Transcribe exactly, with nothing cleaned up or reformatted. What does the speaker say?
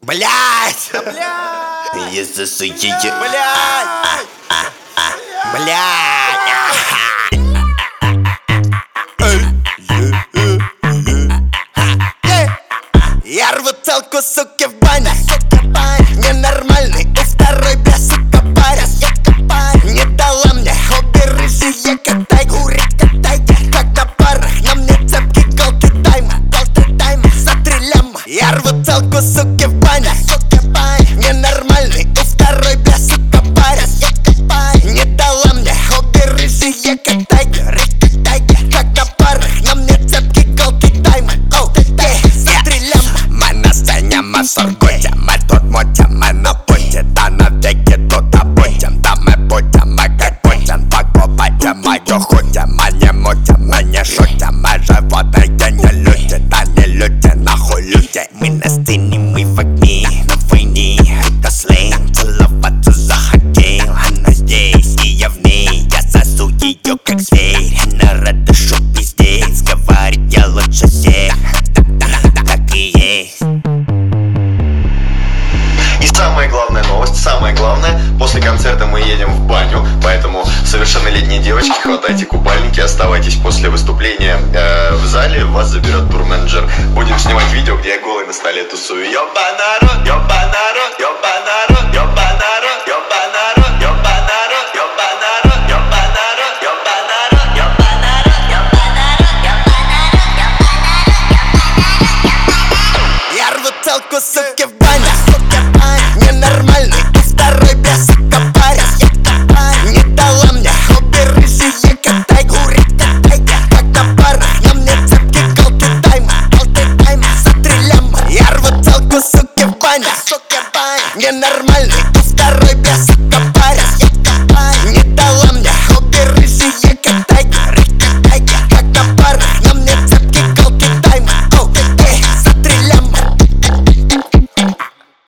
Блять! Да блять! Если суете... Блять! Блять! Я рву целку, суки, в бане. Ненормальный, у второй, бля, сука, парень. Не дала мне обе рыжие катай. Как на парах, на мне цепки голды тайма. За три ляма. Я рву целку, суки, в бане. Ненормальный, у второй, бля, сука, парень. Не дала мне обе рыжие катай. Как на парах, на мне цепки голды тайма. За три ляма. Мы на сцене, мы в Сургуте. Мы тут мутим, мы на пути. Да навеки тут будем. Да мы будем, мы как Путин. Покупайте мою хутим. Мы не мутим, мы не шутим. Мы животные, не люди. Да не люди, нахуй люди. Мы на сцене, мы в огне. На войне, это сленг. Целоваться захотел. Она здесь, и я в ней. Я сосу ее, как зверь. Она рада, шо пиздец. Говорит, я лучше всех. Так и есть. И самая главная новость, самое главное, после концерта мы едем в баню, поэтому совершеннолетние девочки, хватайте купальники, оставайтесь после выступления э, в зале, вас заберет турменеджер. Будем снимать видео, где я голый на столе тусую. Ёбанаро, ёбанаро, ёбанаро, ёбанаро, ёбанаро, ёбанаро, ёбанаро, ёбанаро, ёбанаро, ёбанаро, Я рву целку, суки, в бане. Ненормальный, у второй, бля, сука, парень. Не дала мне обе рыжие катай. Как на парах, на мне цепки голды тайма. За три ляма. Я рву целку, суки, в бане. Ненормальный, у второй, бля,